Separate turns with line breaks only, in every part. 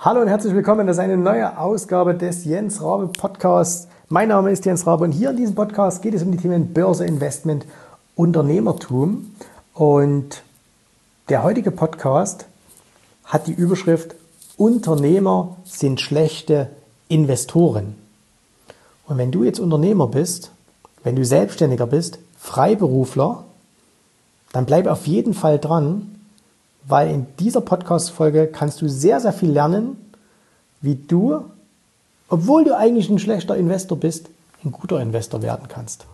Hallo und herzlich willkommen, das ist eine neue Ausgabe des Jens Rabe Podcasts. Mein Name ist Jens Rabe und hier in diesem Podcast geht es um die Themen Börse, Investment, Unternehmertum. Und der heutige Podcast hat die Überschrift Unternehmer sind schlechte Investoren. Und wenn du jetzt Unternehmer bist, wenn du Selbstständiger bist, Freiberufler, dann bleib auf jeden Fall dran, weil in dieser Podcast-Folge kannst du sehr, sehr viel lernen, wie du, obwohl du eigentlich ein schlechter Investor bist, ein guter Investor werden kannst.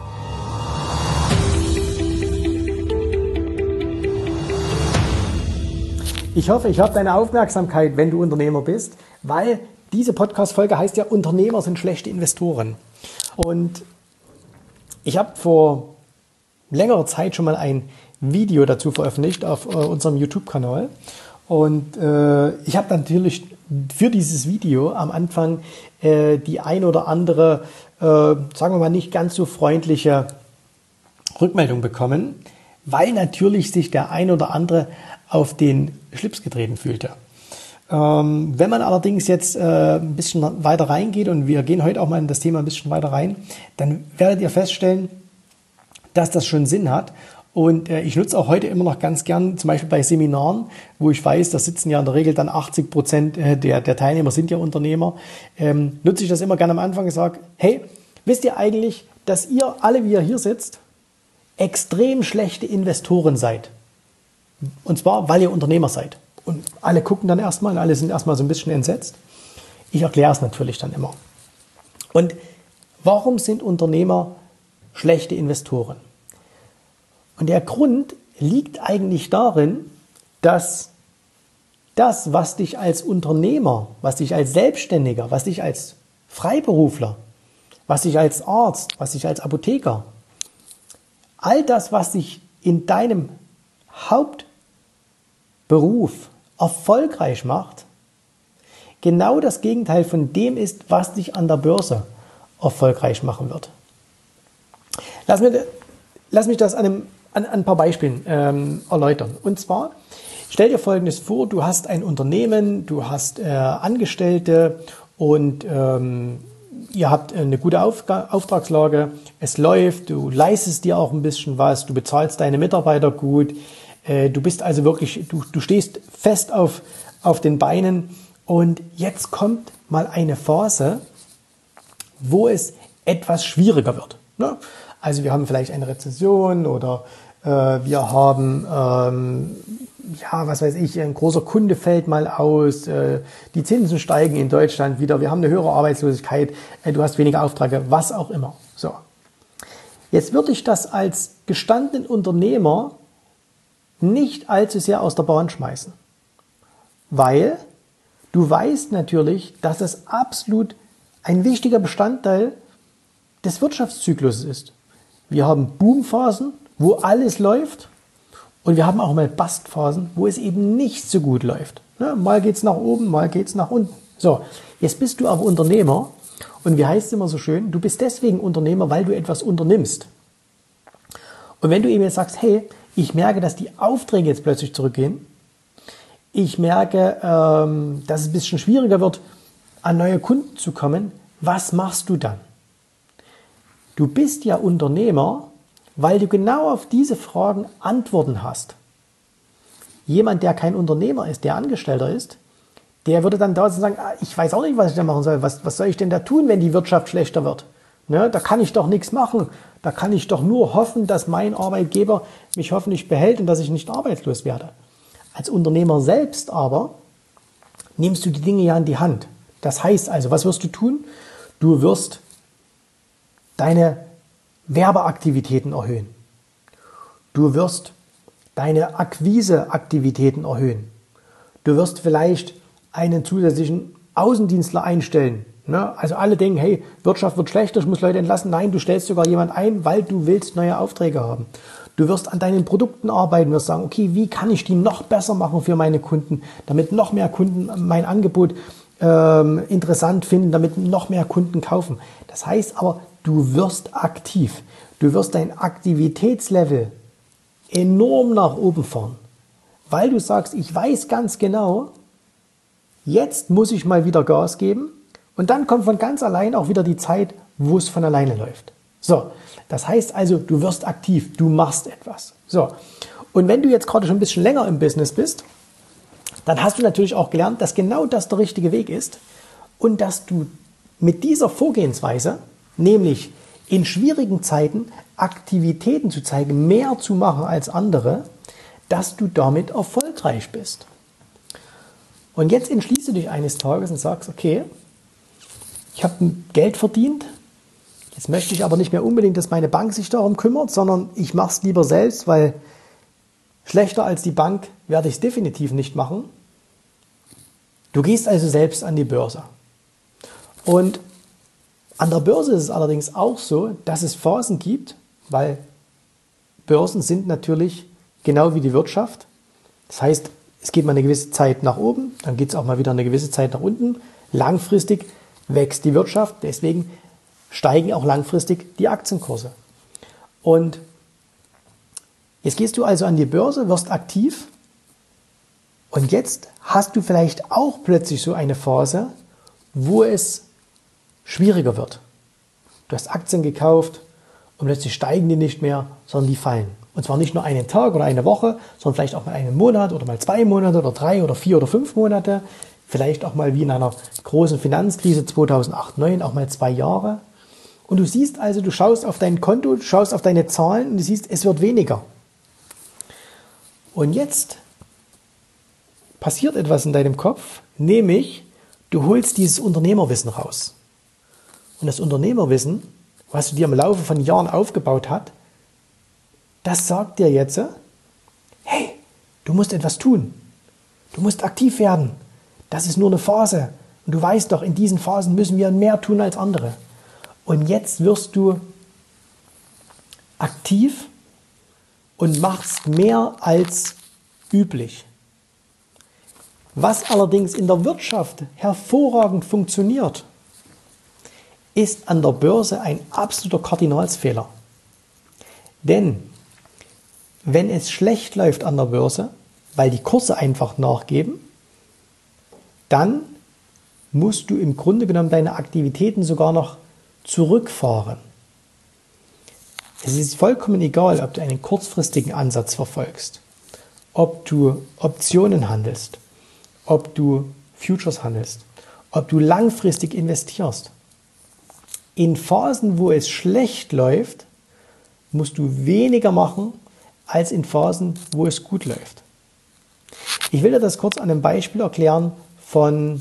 Ich hoffe, ich habe deine Aufmerksamkeit, wenn du Unternehmer bist, weil diese Podcast-Folge heißt ja, Unternehmer sind schlechte Investoren. Und ich habe vor längerer Zeit schon mal ein Video dazu veröffentlicht auf unserem YouTube-Kanal. Und ich habe natürlich für dieses Video am Anfang die ein oder andere, sagen wir mal, nicht ganz so freundliche Rückmeldung bekommen, weil natürlich sich der ein oder andere auf den Schlips getreten fühlte. Wenn man allerdings jetzt ein bisschen weiter reingeht, und wir gehen heute auch mal in das Thema ein bisschen weiter rein, dann werdet ihr feststellen, dass das schon Sinn hat. Und ich nutze auch heute immer noch ganz gern, zum Beispiel bei Seminaren, wo ich weiß, da sitzen ja in der Regel dann 80% der Teilnehmer sind ja Unternehmer, nutze ich das immer gerne am Anfang und sage, hey, wisst ihr eigentlich, dass ihr alle, wie ihr hier sitzt, extrem schlechte Investoren seid? Und zwar, weil ihr Unternehmer seid. Und alle gucken dann erstmal und alle sind erstmal so ein bisschen entsetzt. Ich erkläre es natürlich dann immer. Und warum sind Unternehmer schlechte Investoren? Und der Grund liegt eigentlich darin, dass das, was dich als Unternehmer, was dich als Selbstständiger, was dich als Freiberufler, was dich als Arzt, was dich als Apotheker, all das, was dich in deinem Hauptberuf erfolgreich macht, genau das Gegenteil von dem ist, was dich an der Börse erfolgreich machen wird. Lass mich das an ein paar Beispielen erläutern. Und zwar, stell dir Folgendes vor, du hast ein Unternehmen, du hast Angestellte und ihr habt eine gute Auftragslage, es läuft, du leistest dir auch ein bisschen was, du bezahlst deine Mitarbeiter gut, du bist also wirklich, du stehst fest auf den Beinen und jetzt kommt mal eine Phase, wo es etwas schwieriger wird. Ne? Also wir haben vielleicht eine Rezession oder wir haben, was weiß ich, ein großer Kunde fällt mal aus, die Zinsen steigen in Deutschland wieder, wir haben eine höhere Arbeitslosigkeit, du hast weniger Aufträge, was auch immer. So. Jetzt würde ich das als gestandenen Unternehmer nicht allzu sehr aus der Bahn schmeißen, weil du weißt natürlich, dass es absolut ein wichtiger Bestandteil des Wirtschaftszyklus ist. Wir haben Boomphasen, wo alles läuft, und wir haben auch mal Bustphasen, wo es eben nicht so gut läuft. Ja, mal geht es nach oben, mal geht es nach unten. So, jetzt bist du aber Unternehmer und wie heißt es immer so schön, du bist deswegen Unternehmer, weil du etwas unternimmst. Und wenn du eben jetzt sagst, hey, ich merke, dass die Aufträge jetzt plötzlich zurückgehen, ich merke, dass es ein bisschen schwieriger wird, an neue Kunden zu kommen, was machst du dann? Du bist ja Unternehmer, weil du genau auf diese Fragen Antworten hast. Jemand, der kein Unternehmer ist, der Angestellter ist, der würde dann da sagen, ich weiß auch nicht, was ich da machen soll. Was soll ich denn da tun, wenn die Wirtschaft schlechter wird? Ne, da kann ich doch nichts machen. Da kann ich doch nur hoffen, dass mein Arbeitgeber mich hoffentlich behält und dass ich nicht arbeitslos werde. Als Unternehmer selbst aber nimmst du die Dinge ja in die Hand. Das heißt also, was wirst du tun? Du wirst deine Werbeaktivitäten erhöhen. Du wirst deine Akquiseaktivitäten erhöhen. Du wirst vielleicht einen zusätzlichen Außendienstler einstellen. Ne? Also alle denken, hey, Wirtschaft wird schlechter, ich muss Leute entlassen. Nein, du stellst sogar jemanden ein, weil du willst neue Aufträge haben. Du wirst an deinen Produkten arbeiten, wirst sagen, okay, wie kann ich die noch besser machen für meine Kunden, damit noch mehr Kunden mein Angebot interessant finden, damit noch mehr Kunden kaufen. Das heißt aber, du wirst aktiv. Du wirst dein Aktivitätslevel enorm nach oben fahren, weil du sagst, ich weiß ganz genau, Jetzt muss ich mal wieder Gas geben und dann kommt von ganz allein auch wieder die Zeit, wo es von alleine läuft. So, das heißt also, du wirst aktiv, du machst etwas. So, und wenn du jetzt gerade schon ein bisschen länger im Business bist, dann hast du natürlich auch gelernt, dass genau das der richtige Weg ist und dass du mit dieser Vorgehensweise, nämlich in schwierigen Zeiten Aktivitäten zu zeigen, mehr zu machen als andere, dass du damit erfolgreich bist. Und jetzt entschließt du dich eines Tages und sagst, okay, ich habe Geld verdient, jetzt möchte ich aber nicht mehr unbedingt, dass meine Bank sich darum kümmert, sondern ich mache es lieber selbst, weil schlechter als die Bank werde ich es definitiv nicht machen. Du gehst also selbst an die Börse. Und an der Börse ist es allerdings auch so, dass es Phasen gibt, weil Börsen sind natürlich genau wie die Wirtschaft. Das heißt, es geht mal eine gewisse Zeit nach oben, dann geht es auch mal wieder eine gewisse Zeit nach unten. Langfristig wächst die Wirtschaft, deswegen steigen auch langfristig die Aktienkurse. Und jetzt gehst du also an die Börse, wirst aktiv und jetzt hast du vielleicht auch plötzlich so eine Phase, wo es schwieriger wird. Du hast Aktien gekauft und plötzlich steigen die nicht mehr, sondern die fallen. Und zwar nicht nur einen Tag oder eine Woche, sondern vielleicht auch mal einen Monat oder mal 2 Monate oder 3 oder 4 oder 5 Monate. Vielleicht auch mal wie in einer großen Finanzkrise 2008, 2009, auch mal 2 Jahre. Und du siehst also, du schaust auf dein Konto, du schaust auf deine Zahlen und du siehst, es wird weniger. Und jetzt passiert etwas in deinem Kopf, nämlich du holst dieses Unternehmerwissen raus. Und das Unternehmerwissen, was du dir im Laufe von Jahren aufgebaut hast, das sagt dir jetzt, hey, du musst etwas tun. Du musst aktiv werden. Das ist nur eine Phase. Und du weißt doch, in diesen Phasen müssen wir mehr tun als andere. Und jetzt wirst du aktiv und machst mehr als üblich. Was allerdings in der Wirtschaft hervorragend funktioniert, ist an der Börse ein absoluter Kardinalsfehler. Denn wenn es schlecht läuft an der Börse, weil die Kurse einfach nachgeben, dann musst du im Grunde genommen deine Aktivitäten sogar noch zurückfahren. Es ist vollkommen egal, ob du einen kurzfristigen Ansatz verfolgst, ob du Optionen handelst, ob du Futures handelst, ob du langfristig investierst. In Phasen, wo es schlecht läuft, musst du weniger machen als in Phasen, wo es gut läuft. Ich will dir das kurz an einem Beispiel erklären von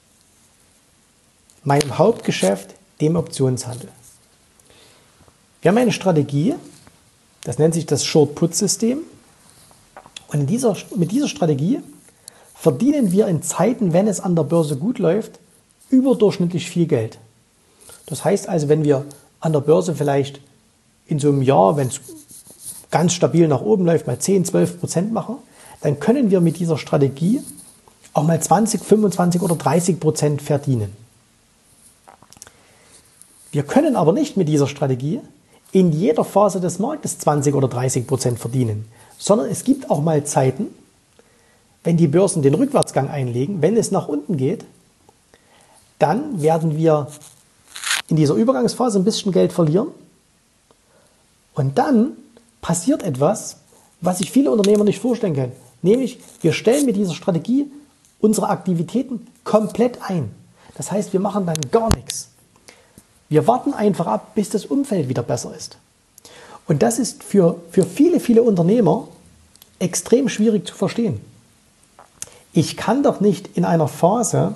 meinem Hauptgeschäft, dem Optionshandel. Wir haben eine Strategie, das nennt sich das Short-Put-System. Und mit dieser Strategie verdienen wir in Zeiten, wenn es an der Börse gut läuft, überdurchschnittlich viel Geld. Das heißt also, wenn wir an der Börse vielleicht in so einem Jahr, wenn es ganz stabil nach oben läuft, mal 10-12% machen, dann können wir mit dieser Strategie auch mal 20, 25 oder 30% verdienen. Wir können aber nicht mit dieser Strategie in jeder Phase des Marktes 20 oder 30% verdienen, sondern es gibt auch mal Zeiten, wenn die Börsen den Rückwärtsgang einlegen, wenn es nach unten geht, dann werden wir in dieser Übergangsphase ein bisschen Geld verlieren und dann passiert etwas, was sich viele Unternehmer nicht vorstellen können. Nämlich, wir stellen mit dieser Strategie unsere Aktivitäten komplett ein. Das heißt, wir machen dann gar nichts. Wir warten einfach ab, bis das Umfeld wieder besser ist. Und das ist für viele, viele Unternehmer extrem schwierig zu verstehen. Ich kann doch nicht in einer Phase,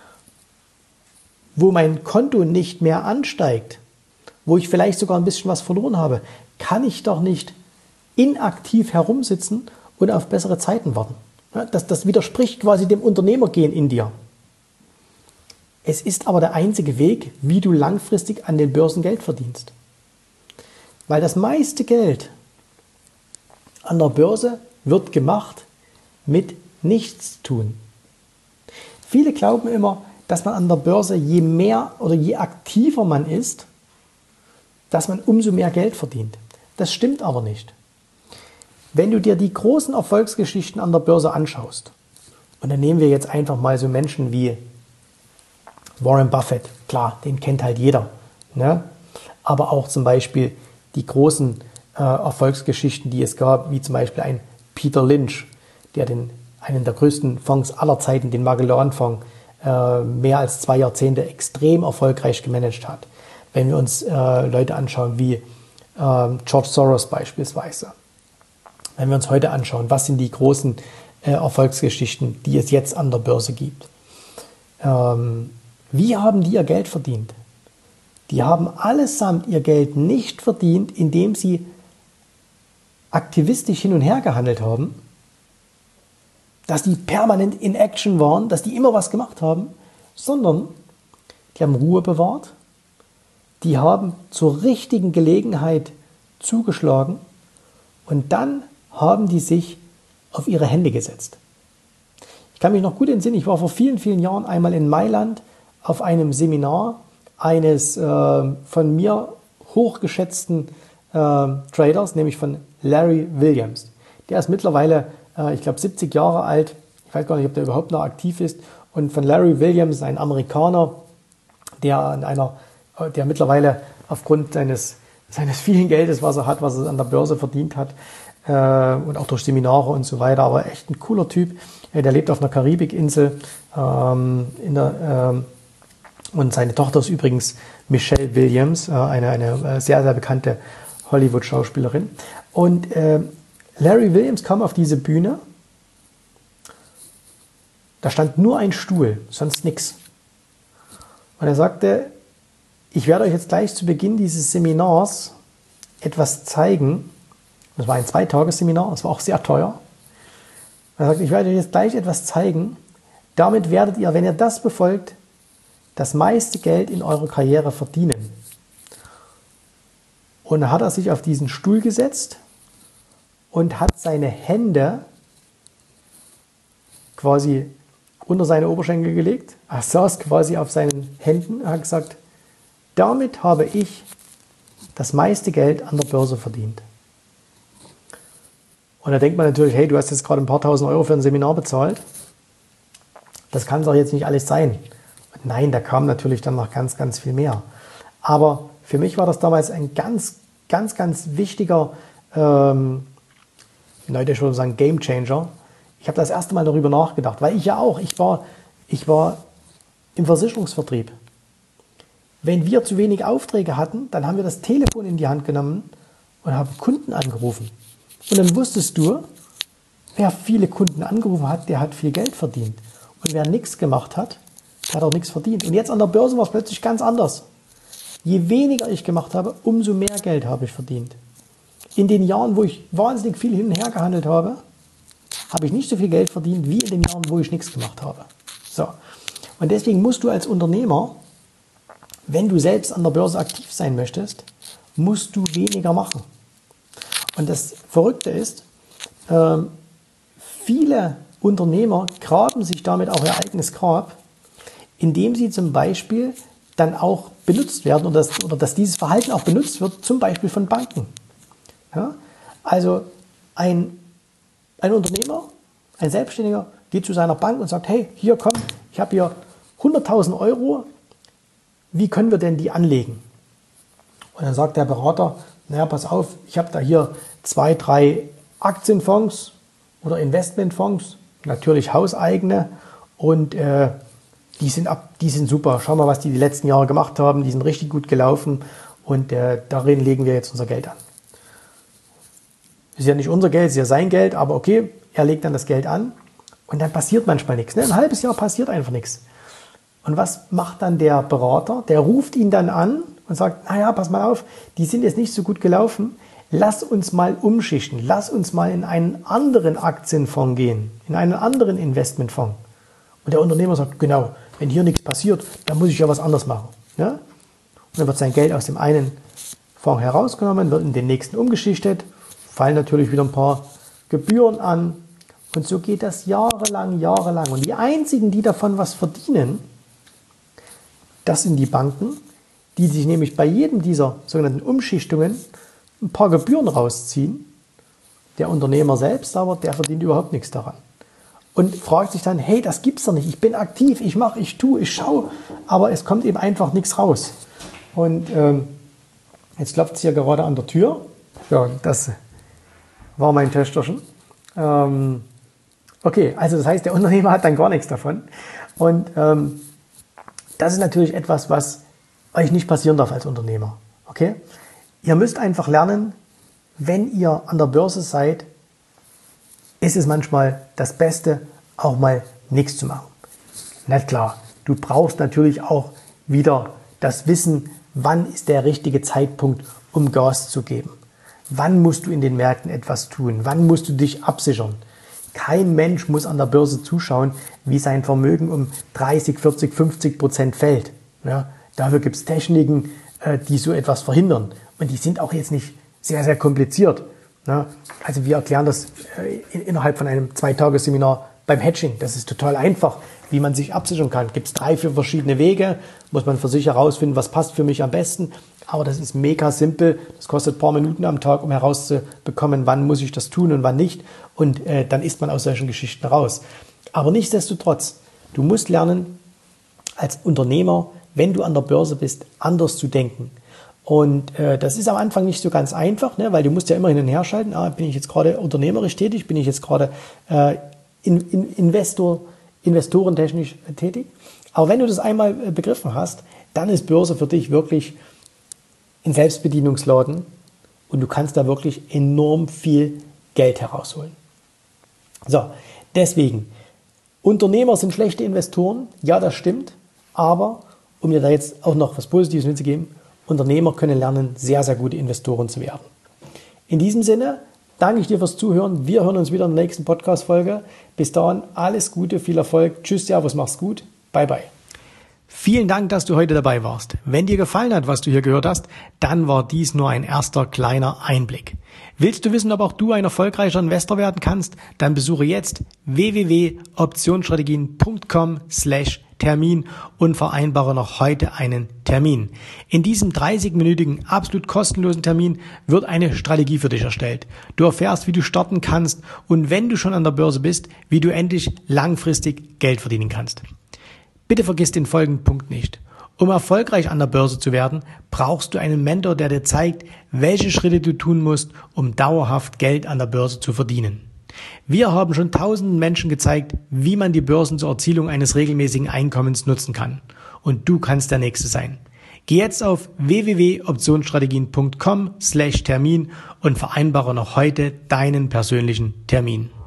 wo mein Konto nicht mehr ansteigt, wo ich vielleicht sogar ein bisschen was verloren habe, kann ich doch nicht inaktiv herumsitzen und auf bessere Zeiten warten. Das widerspricht quasi dem Unternehmergehen in dir. Es ist aber der einzige Weg, wie du langfristig an den Börsen Geld verdienst. Weil das meiste Geld an der Börse wird gemacht mit Nichtstun. Viele glauben immer, dass man an der Börse je mehr oder je aktiver man ist, dass man umso mehr Geld verdient. Das stimmt aber nicht. Wenn du dir die großen Erfolgsgeschichten an der Börse anschaust Und dann nehmen wir jetzt einfach mal so Menschen wie Warren Buffett. Klar, den kennt halt jeder. Ne? Aber auch zum Beispiel die großen Erfolgsgeschichten, die es gab, wie zum Beispiel ein Peter Lynch, der einen der größten Fonds aller Zeiten, den Magellan-Fonds, mehr als 2 Jahrzehnte extrem erfolgreich gemanagt hat. Wenn wir uns Leute anschauen wie George Soros beispielsweise. Wenn wir uns heute anschauen, was sind die großen Erfolgsgeschichten, die es jetzt an der Börse gibt. Wie haben die ihr Geld verdient? Die haben allesamt ihr Geld nicht verdient, indem sie aktivistisch hin und her gehandelt haben, dass die permanent in Action waren, dass die immer was gemacht haben, sondern die haben Ruhe bewahrt, die haben zur richtigen Gelegenheit zugeschlagen und dann haben die sich auf ihre Hände gesetzt. Ich kann mich noch gut entsinnen, ich war vor vielen, vielen Jahren einmal in Mailand auf einem Seminar eines von mir hochgeschätzten Traders, nämlich von Larry Williams. Der ist mittlerweile, ich glaube, 70 Jahre alt. Ich weiß gar nicht, ob der überhaupt noch aktiv ist. Und von Larry Williams, ein Amerikaner, der mittlerweile aufgrund seines vielen Geldes, was er hat, was er an der Börse verdient hat, und auch durch Seminare und so weiter, aber echt ein cooler Typ. Der lebt auf einer Karibikinsel und seine Tochter ist übrigens Michelle Williams, eine sehr, sehr bekannte Hollywood-Schauspielerin. Und Larry Williams kam auf diese Bühne, da stand nur ein Stuhl, sonst nichts. Und er sagte, ich werde euch jetzt gleich zu Beginn dieses Seminars etwas zeigen. Das war ein 2-Tages-Seminar, das war auch sehr teuer. Er sagt, ich werde euch jetzt gleich etwas zeigen. Damit werdet ihr, wenn ihr das befolgt, das meiste Geld in eurer Karriere verdienen. Und dann hat er sich auf diesen Stuhl gesetzt und hat seine Hände quasi unter seine Oberschenkel gelegt. Er saß quasi auf seinen Händen und hat gesagt, damit habe ich das meiste Geld an der Börse verdient. Und da denkt man natürlich, hey, du hast jetzt gerade ein paar tausend Euro für ein Seminar bezahlt. Das kann doch jetzt nicht alles sein. Und nein, da kam natürlich dann noch ganz, ganz viel mehr. Aber für mich war das damals ein ganz, ganz, ganz wichtiger, Leute, ich würde sagen, Game Changer. Ich habe das erste Mal darüber nachgedacht, weil ich war im Versicherungsvertrieb. Wenn wir zu wenig Aufträge hatten, dann haben wir das Telefon in die Hand genommen und haben Kunden angerufen. Und dann wusstest du, wer viele Kunden angerufen hat, der hat viel Geld verdient. Und wer nichts gemacht hat, der hat auch nichts verdient. Und jetzt an der Börse war es plötzlich ganz anders. Je weniger ich gemacht habe, umso mehr Geld habe ich verdient. In den Jahren, wo ich wahnsinnig viel hin und her gehandelt habe, habe ich nicht so viel Geld verdient, wie in den Jahren, wo ich nichts gemacht habe. So. Und deswegen musst du als Unternehmer, wenn du selbst an der Börse aktiv sein möchtest, musst du weniger machen. Und das Verrückte ist, viele Unternehmer graben sich damit auch ihr eigenes Grab, indem sie zum Beispiel dann auch benutzt werden oder dass dieses Verhalten auch benutzt wird, zum Beispiel von Banken. Ja? Also ein Unternehmer, ein Selbstständiger geht zu seiner Bank und sagt, hey, hier komm, ich habe hier 100.000 Euro, wie können wir denn die anlegen? Und dann sagt der Berater, naja, pass auf, ich habe da hier 2, 3 Aktienfonds oder Investmentfonds, natürlich hauseigene und die sind super. Schau mal, was die letzten Jahre gemacht haben, die sind richtig gut gelaufen und darin legen wir jetzt unser Geld an. Ist ja nicht unser Geld, ist ja sein Geld, aber okay, er legt dann das Geld an und dann passiert manchmal nichts. Ne? Ein halbes Jahr passiert einfach nichts. Und was macht dann der Berater? Der ruft ihn dann an und sagt, naja, pass mal auf, die sind jetzt nicht so gut gelaufen, lass uns mal umschichten, lass uns mal in einen anderen Aktienfonds gehen, in einen anderen Investmentfonds. Und der Unternehmer sagt, genau, wenn hier nichts passiert, dann muss ich ja was anderes machen. Ja? Und dann wird sein Geld aus dem einen Fonds herausgenommen, wird in den nächsten umgeschichtet, fallen natürlich wieder ein paar Gebühren an und so geht das jahrelang. Und die einzigen, die davon was verdienen, das sind die Banken, die sich nämlich bei jedem dieser sogenannten Umschichtungen ein paar Gebühren rausziehen. Der Unternehmer selbst aber, der verdient überhaupt nichts daran. und fragt sich dann, hey, das gibt's doch nicht, ich bin aktiv, ich mache, ich tue, ich schaue, aber es kommt eben einfach nichts raus. Und jetzt klopft es hier gerade an der Tür. Ja, das war mein Töchterchen. Okay, also das heißt, der Unternehmer hat dann gar nichts davon. Und das ist natürlich etwas, was euch nicht passieren darf als Unternehmer. Okay? Ihr müsst einfach lernen, wenn ihr an der Börse seid, ist es manchmal das Beste, auch mal nichts zu machen. Na klar, du brauchst natürlich auch wieder das Wissen, wann ist der richtige Zeitpunkt, um Gas zu geben. Wann musst du in den Märkten etwas tun? Wann musst du dich absichern? Kein Mensch muss an der Börse zuschauen, wie sein Vermögen um 30, 40, 50% fällt. Ja, dafür gibt es Techniken, die so etwas verhindern. Und die sind auch jetzt nicht sehr, sehr kompliziert. Ja, also wir erklären das innerhalb von einem 2-Tage-Seminar beim Hedging. Das ist total einfach, wie man sich absichern kann. Gibt es 3, 4 verschiedene Wege, muss man für sich herausfinden, was passt für mich am besten. Aber das ist mega simpel. Das kostet ein paar Minuten am Tag, um herauszubekommen, wann muss ich das tun und wann nicht. Und dann ist man aus solchen Geschichten raus. Aber nichtsdestotrotz, du musst lernen, als Unternehmer, wenn du an der Börse bist, anders zu denken. Und das ist am Anfang nicht so ganz einfach, ne, weil du musst ja immer hin und her schalten. Bin ich jetzt gerade unternehmerisch tätig? Bin ich jetzt gerade investorentechnisch tätig? Aber wenn du das einmal begriffen hast, dann ist Börse für dich wirklich ein Selbstbedienungsladen und du kannst da wirklich enorm viel Geld herausholen. So, deswegen, Unternehmer sind schlechte Investoren, ja, das stimmt, aber um dir da jetzt auch noch was Positives mitzugeben, Unternehmer können lernen, sehr, sehr gute Investoren zu werden. In diesem Sinne danke ich dir fürs Zuhören. Wir hören uns wieder in der nächsten Podcast-Folge. Bis dahin, alles Gute, viel Erfolg. Tschüss, Servus, mach's gut. Bye, bye. Vielen Dank, dass du heute dabei warst. Wenn dir gefallen hat, was du hier gehört hast, dann war dies nur ein erster kleiner Einblick. Willst du wissen, ob auch du ein erfolgreicher Investor werden kannst? Dann besuche jetzt www.optionsstrategien.com/Termin und vereinbare noch heute einen Termin. In diesem 30-minütigen, absolut kostenlosen Termin wird eine Strategie für dich erstellt. Du erfährst, wie du starten kannst und wenn du schon an der Börse bist, wie du endlich langfristig Geld verdienen kannst. Bitte vergiss den folgenden Punkt nicht. Um erfolgreich an der Börse zu werden, brauchst du einen Mentor, der dir zeigt, welche Schritte du tun musst, um dauerhaft Geld an der Börse zu verdienen. Wir haben schon tausenden Menschen gezeigt, wie man die Börsen zur Erzielung eines regelmäßigen Einkommens nutzen kann. Und du kannst der Nächste sein. Geh jetzt auf www.optionsstrategien.com/Termin und vereinbare noch heute deinen persönlichen Termin.